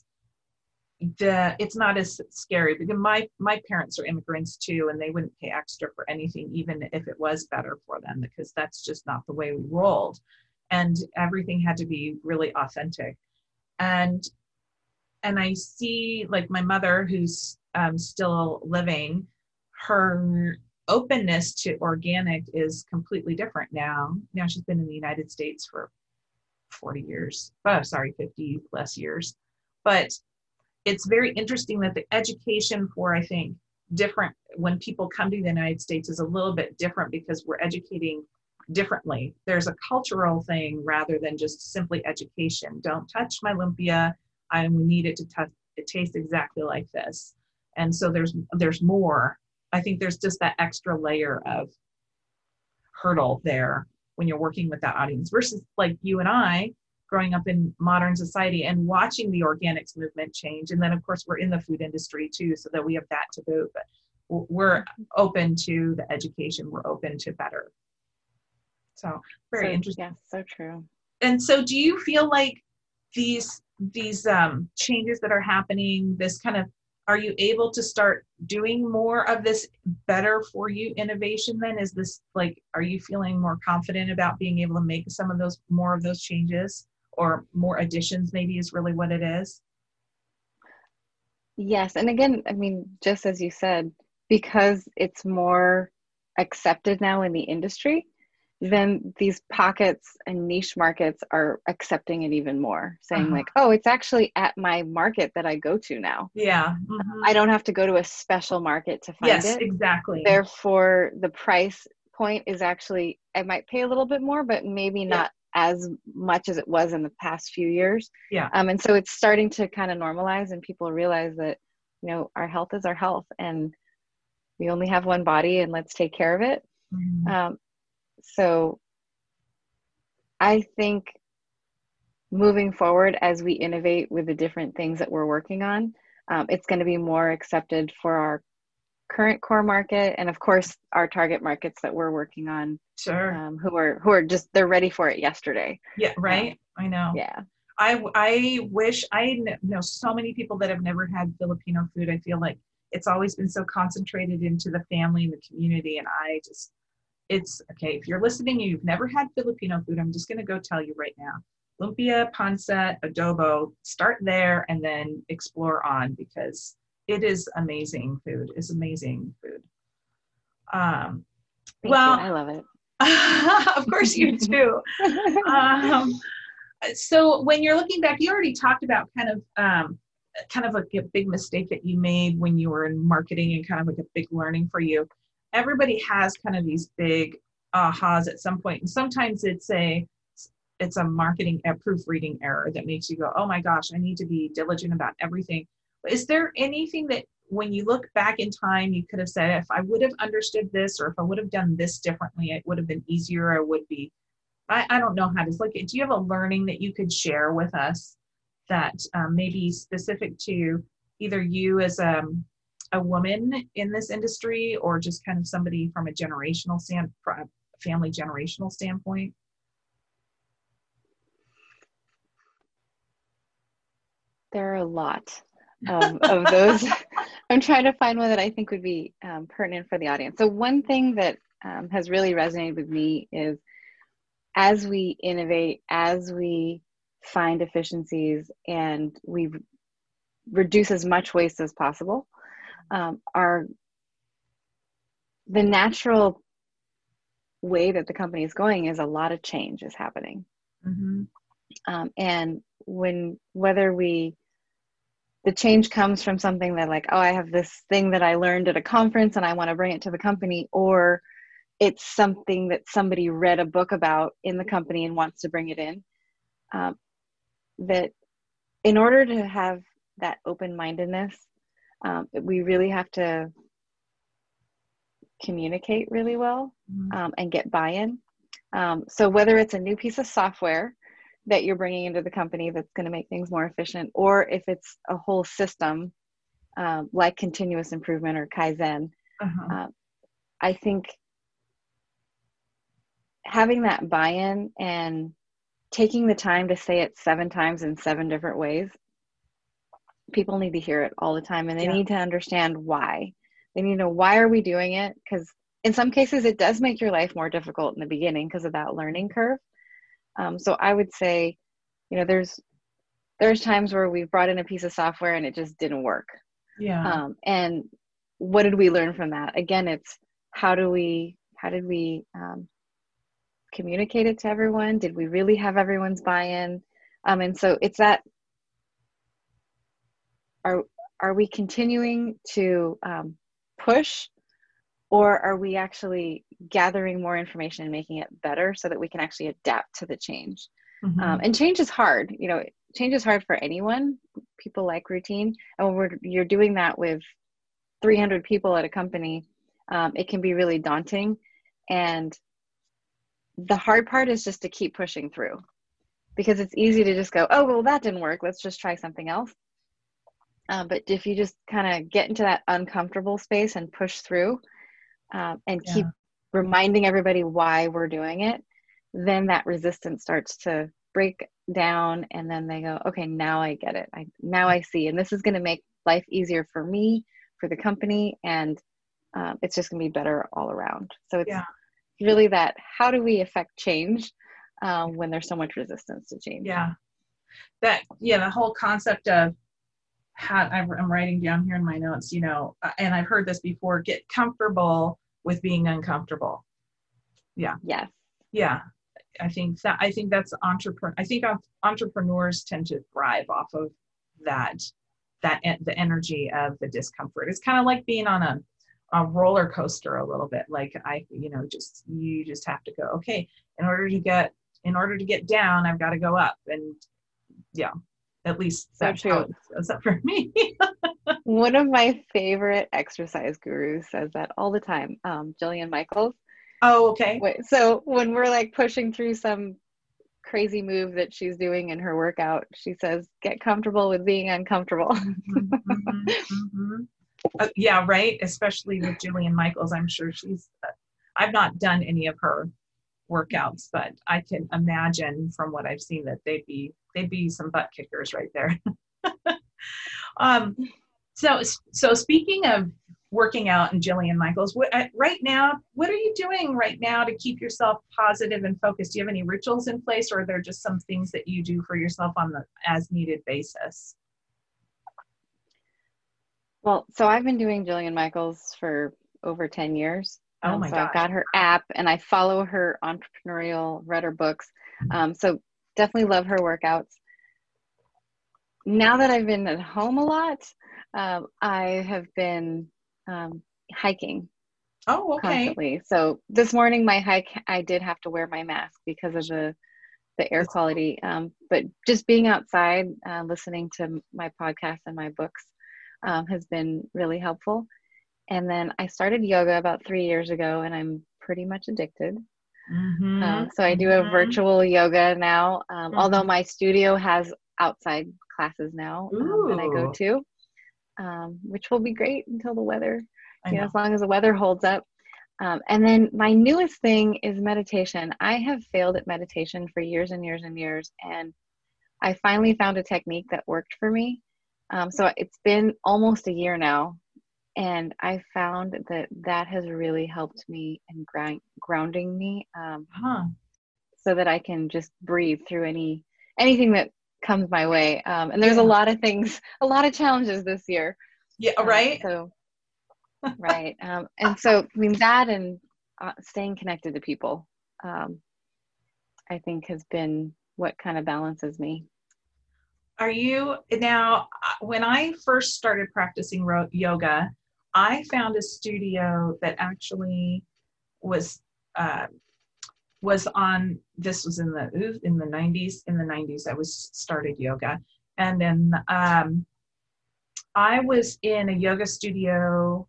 the it's not as scary because my my parents are immigrants too, and they wouldn't pay extra for anything even if it was better for them, because that's just not the way we rolled, and everything had to be really authentic. and and I see, like, my mother, who's um, still living, her openness to organic is completely different now. Now she's been in the United States for forty years, oh, sorry, fifty plus years. But it's very interesting that the education for, I think, different, when people come to the United States, is a little bit different because we're educating differently. There's a cultural thing rather than just simply education. Don't touch my lumpia. I need it to touch, it tastes exactly like this. And so there's there's more. I think there's just that extra layer of hurdle there when you're working with that audience versus like you and I growing up in modern society and watching the organics movement change. And then of course we're in the food industry too, so that we have that to boot, but we're open to the education. We're open to better. So very So interesting. yeah, so true. And so do you feel like these these um, changes that are happening, this kind of, are you able to start doing more of this better for you innovation then? Is this like, are you feeling more confident about being able to make some of those, more of those changes or more additions maybe is really what it is? Yes. And again, I mean, just as you said, because it's more accepted now in the industry, then these pockets and niche markets are accepting it even more, saying Uh-huh. like, oh, it's actually at my market that I go to now. Yeah. Mm-hmm. I don't have to go to a special market to find Yes, it. exactly. Therefore, the price point is actually, I might pay a little bit more, but maybe not yeah. as much as it was in the past few years. Yeah. Um, and so it's starting to kind of normalize, and people realize that, you know, our health is our health, and we only have one body, and let's take care of it. Mm-hmm. Um, so I think moving forward, as we innovate with the different things that we're working on, um, it's going to be more accepted for our current core market, and of course our target markets that we're working on, Sure. um, who are who are just, they're ready for it yesterday. Yeah, right. Um, I know. yeah. I, I wish, I know so many people that have never had Filipino food. I feel like it's always been so concentrated into the family and the community. And I just, it's okay. If you're listening and you've never had Filipino food, I'm just going to go tell you right now, lumpia, pancit, adobo, start there and then explore on, because it is amazing food. It's amazing food. Um, Thank well, you. I love it. of course you do. um, so when you're looking back, you already talked about kind of um, kind of like a big mistake that you made when you were in marketing and kind of like a big learning for you. Everybody has kind of these big ahas at some point, and sometimes it's a it's a marketing a proofreading error that makes you go, oh my gosh, I need to be diligent about everything. Is there anything that when you look back in time you could have said, if I would have understood this, or if I would have done this differently, it would have been easier, or would be I, I don't know how to look at. Do you have a learning that you could share with us that um, maybe specific to either you as a, a woman in this industry or just kind of somebody from a generational stand, family generational standpoint? There are a lot of, of those. I'm trying to find one that I think would be um, pertinent for the audience. So one thing that um, has really resonated with me is as we innovate, as we find efficiencies and we re- reduce as much waste as possible, um, our the natural way that the company is going is a lot of change is happening. Mm-hmm. Um, and when whether we the change comes from something that like, oh, I have this thing that I learned at a conference and I want to bring it to the company, or it's something that somebody read a book about in the company and wants to bring it in. Um, that in order to have that open-mindedness, um, we really have to communicate really well um, and get buy-in. Um, so whether it's a new piece of software that you're bringing into the company that's going to make things more efficient, or if it's a whole system um, like continuous improvement or Kaizen, Uh-huh. uh, I think having that buy-in and taking the time to say it seven times in seven different ways, people need to hear it all the time, and they Yeah. need to understand why. They need to know, why are we doing it? Because in some cases it does make your life more difficult in the beginning because of that learning curve. Um, so I would say, you know, there's there's times where we've brought in a piece of software and it just didn't work. Yeah. Um, and what did we learn from that? Again, it's how do we how did we um, communicate it to everyone? Did we really have everyone's buy-in? Um, and so it's that, are are we continuing to um, push, or are we actually gathering more information and making it better so that we can actually adapt to the change? Mm-hmm. Um, and change is hard. You know, change is hard for anyone. People like routine. And when we're, you're doing that with three hundred people at a company, um, it can be really daunting. And the hard part is just to keep pushing through, because it's easy to just go, oh, well, that didn't work, let's just try something else. Uh, but if you just kind of get into that uncomfortable space and push through um, and Yeah. keep reminding everybody why we're doing it, then that resistance starts to break down, and then they go, okay, now I get it. I now I see, and this is going to make life easier for me, for the company, and um, it's just going to be better all around. So it's Yeah. really that, how do we affect change um, when there's so much resistance to change? Yeah. That, yeah, the whole concept of how I'm writing down here in my notes, you know, and I've heard this before, get comfortable with being uncomfortable. Yeah. Yes. Yeah. I think that, I think that's entrepreneur. I think entrepreneurs tend to thrive off of that, that the energy of the discomfort. It's kind of like being on a, a roller coaster a little bit. Like I, you know, just, you just have to go, okay, in order to get, in order to get down, I've got to go up. And yeah, at least So that's true. how it goes up for me. One of my favorite exercise gurus says that all the time, um, Jillian Michaels. Oh, okay. Wait, so when we're like pushing through some crazy move that she's doing in her workout, she says, get comfortable with being uncomfortable. Mm-hmm, mm-hmm, mm-hmm. Uh, yeah, right. Especially with Jillian Michaels. I'm sure she's, uh, I've not done any of her workouts, but I can imagine from what I've seen that they'd be, they'd be some butt kickers right there. um, so, so speaking of working out and Jillian Michaels, what, uh, right now, what are you doing right now to keep yourself positive and focused? Do you have any rituals in place, or are there just some things that you do for yourself on the as needed basis? Well, so I've been doing Jillian Michaels for over ten years. Oh Um, my so I've gosh. got her app and I follow her entrepreneurial, read her books. Um, so definitely love her workouts. Now that I've been at home a lot, um, I have been um, hiking Oh, okay. constantly. So this morning, my hike, I did have to wear my mask because of the the air quality. Um, but just being outside, uh, listening to my podcast and my books um, has been really helpful. And then I started yoga about three years ago, and I'm pretty much addicted. Mm-hmm. Um, so I do a Mm-hmm. virtual yoga now, um, although Mm-hmm. my studio has outside classes now um, that I go Ooh, to, um, which will be great until the weather, I you know, know. as long as the weather holds up. Um, and then my newest thing is meditation. I have failed at meditation for years and years and years, and I finally found a technique that worked for me. Um, so it's been almost a year now, and I found that that has really helped me in grind, grounding me, um, Huh. so that I can just breathe through any anything that comes my way. Um, and there's a Yeah. lot of things, a lot of challenges this year. Yeah, Um, right? so right, um, and so I mean that and uh, staying connected to people, um, I think has been what kind of balances me. Are you now? uh, When I first started practicing ro- yoga, I found a studio that actually was uh, was on. This was in the ooh, in the nineties. In the nineties, I was started yoga, and then um, I was in a yoga studio.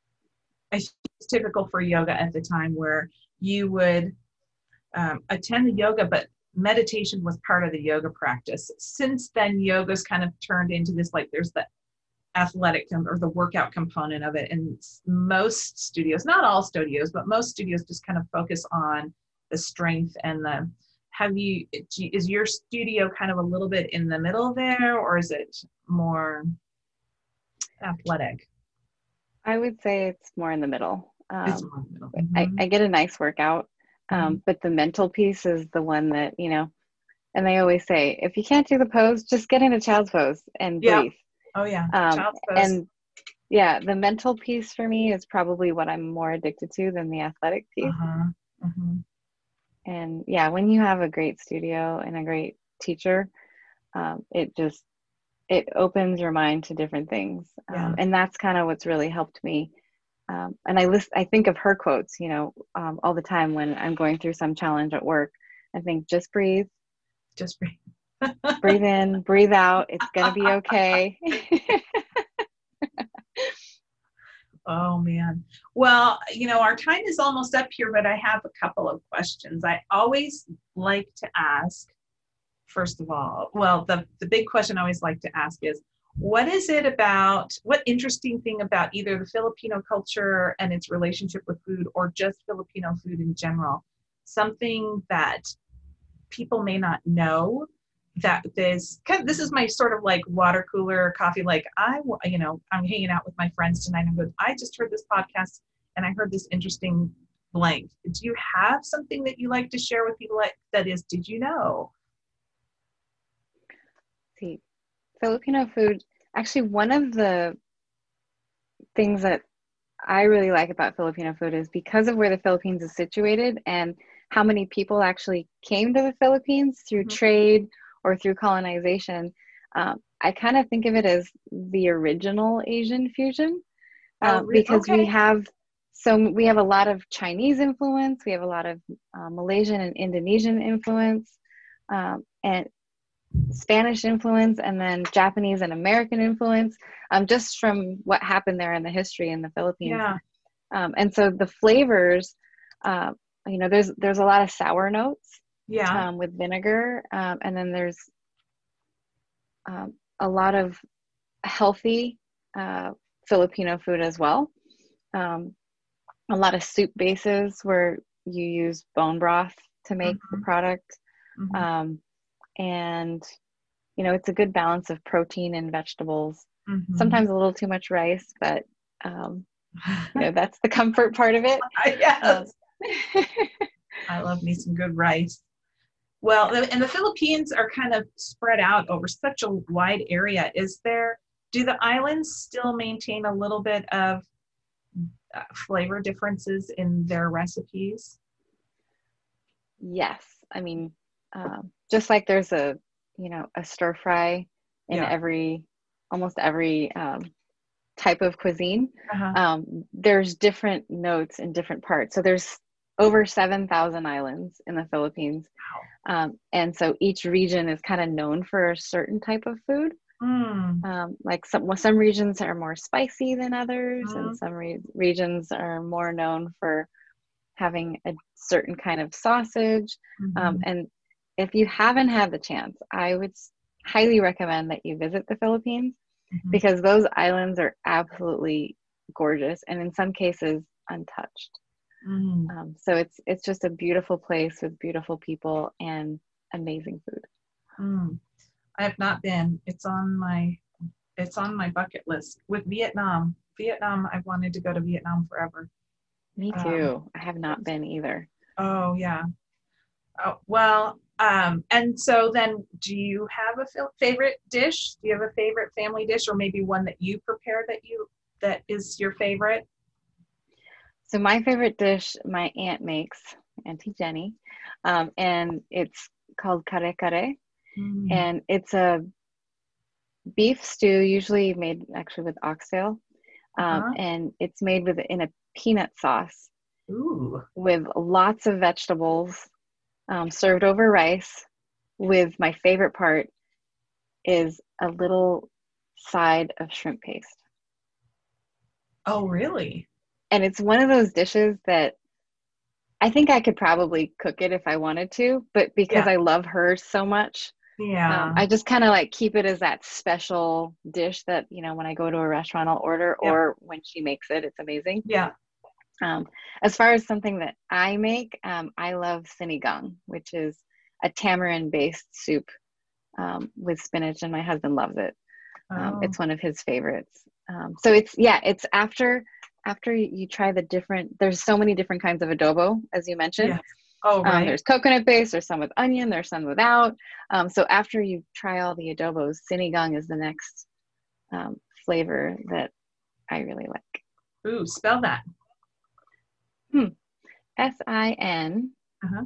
I think it's typical for yoga at the time where you would um, attend the yoga, but meditation was part of the yoga practice. Since then, yoga's kind of turned into this like there's the athletic or the workout component of it. And most studios, not all studios, but most studios just kind of focus on the strength and the. Have you, is your studio kind of a little bit in the middle there, or is it more athletic? I would say it's more in the middle. It's Um, more in the middle. I, Mm-hmm. I get a nice workout, Mm-hmm. um, but the mental piece is the one that, you know, and they always say, if you can't do the pose, just get in a child's pose and Yep. breathe. Oh, yeah. Um, Child's pose. and yeah, the mental piece for me is probably what I'm more addicted to than the athletic piece. Uh-huh. Mm-hmm. And yeah, when you have a great studio and a great teacher, um, it just it opens your mind to different things, um, Yeah. and that's kind of what's really helped me. Um, and I list I think of her quotes, you know, um, all the time when I'm going through some challenge at work. I think just breathe, Just breathe. breathe in, breathe out. It's gonna be okay. Oh man. Well, you know, our time is almost up here, but I have a couple of questions. I always like to ask, first of all, well, the, the big question I always like to ask is, what is it about, what interesting thing about either the Filipino culture and its relationship with food or just Filipino food in general, something that people may not know that there's kind of, this is my sort of like water cooler coffee, like I you know I'm hanging out with my friends tonight, I'm good, I just heard this podcast and I heard this interesting blank. Do you have something that you like to share with people, like that is, did you know? See, Filipino food, actually, one of the things that I really like about Filipino food is because of where the Philippines is situated and how many people actually came to the Philippines through Mm-hmm. trade or through colonization. Um, I kind of think of it as the original Asian fusion, Oh, uh, re- because we okay. have so we have a lot of Chinese influence, we have a lot of uh, Malaysian and Indonesian influence, um, and Spanish influence, and then Japanese and American influence, um, just from what happened there in the history in the Philippines. Yeah. Um, and so the flavors, uh, you know, there's there's a lot of sour notes Yeah. um, with vinegar, um, and then there's um, a lot of healthy uh, Filipino food as well. Um, a lot of soup bases where you use bone broth to make the Mm-hmm. product, Mm-hmm. um, and you know, it's a good balance of protein and vegetables. Mm-hmm. Sometimes a little too much rice, but um, you know, that's the comfort part of it. Um, Yes, I love me some good rice. Well, and the Philippines are kind of spread out over such a wide area. Is there, do the islands still maintain a little bit of uh, flavor differences in their recipes? yes, I mean, um, just like there's a, you know, a stir fry in Yeah. every, almost every um, type of cuisine. Uh-huh. Um, there's different notes in different parts. So there's over seven thousand islands in the Philippines. Wow. Um, and so each region is kind of known for a certain type of food. Mm. Um, like some well, some regions are more spicy than others, and Mm. some re- regions are more known for having a certain kind of sausage. Mm-hmm. Um, and if you haven't had the chance, I would highly recommend that you visit the Philippines, mm-hmm. because those islands are absolutely gorgeous, and in some cases untouched. Mm. Um, so it's it's just a beautiful place with beautiful people and amazing food. Mm. I have not been. It's on my it's on my bucket list. With Vietnam, Vietnam, I've wanted to go to Vietnam forever. Me too. Um, I have not been either. Oh yeah. Oh, well, um, and so then, do you have a favorite dish? Do you have a favorite family dish, or maybe one that you prepare that you that is your favorite? So my favorite dish my aunt makes, Auntie Jenny, um, and it's called kare kare, mm. and it's a beef stew, usually made actually with oxtail, um, uh-huh. and it's made with in a peanut sauce. Ooh. With lots of vegetables, um, served over rice. With my favorite part is a little side of shrimp paste. Oh, really? And it's one of those dishes that I think I could probably cook it if I wanted to, but because yeah. I love her so much, yeah, um, I just kind of like keep it as that special dish that, you know, when I go to a restaurant, I'll order, yeah. or when she makes it, it's amazing. Yeah. Um, as far as something that I make, um, I love sinigang, which is a tamarind-based soup um, with spinach, and my husband loves it. Um, oh. It's one of his favorites. Um, so it's, yeah, it's after after you try the different, there's so many different kinds of adobo, as you mentioned. Yeah. Oh, right. Um, there's coconut based, there's some with onion, there's some without. Um, so after you try all the adobos, sinigang is the next um, flavor that I really like. Ooh, spell that. Hmm. S I N Uh-huh.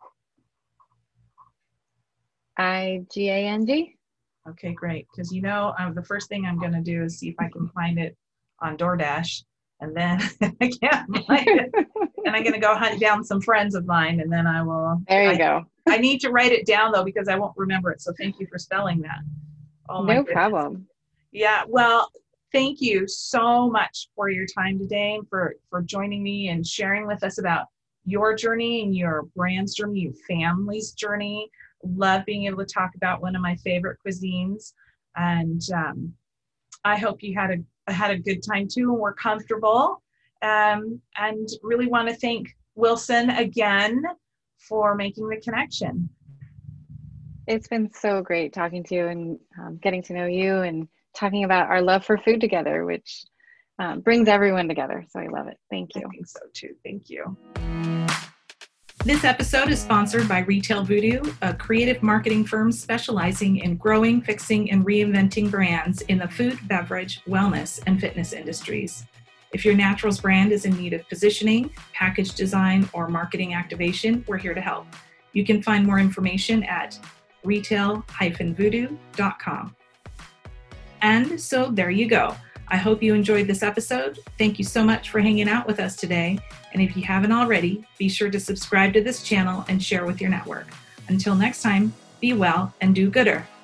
I G A N G. Okay, great. Because, you know, um, the first thing I'm going to do is see if I can find it on DoorDash. And then I can't find it. And I'm going to go hunt down some friends of mine, and then I will. There you I, go. I need to write it down, though, because I won't remember it. So thank you for spelling that. Oh, no problem. Yeah, well, thank you so much for your time today, and for, for joining me and sharing with us about your journey and your brand's journey, your family's journey. Love being able to talk about one of my favorite cuisines. And um, I hope you had a had a good time too, and we're comfortable. Um, and really want to thank Wilson again for making the connection. It's been so great talking to you and um, getting to know you and talking about our love for food together, which um, brings everyone together. So I love it. Thank you. I think so too. Thank you. This episode is sponsored by Retail Voodoo, a creative marketing firm specializing in growing, fixing, and reinventing brands in the food, beverage, wellness, and fitness industries. If your naturals brand is in need of positioning, package design, or marketing activation, we're here to help. You can find more information at retail dash voodoo dot com. And so there you go. I hope you enjoyed this episode. Thank you so much for hanging out with us today. And if you haven't already, be sure to subscribe to this channel and share with your network. Until next time, be well and do gooder.